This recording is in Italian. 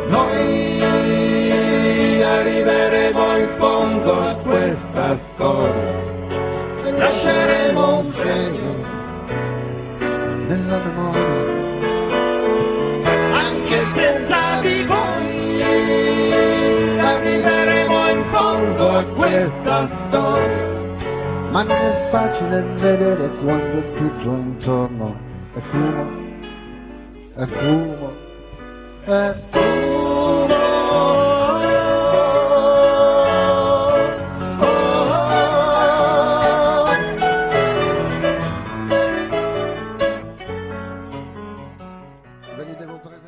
Noi arriveremo in fondo a questa storia, lasceremo un segno nella memoria, anche senza di voi. Arriveremo in fondo a questa storia. Ma non è facile vedere quando tutto intorno è fumo, è fumo, è fumo.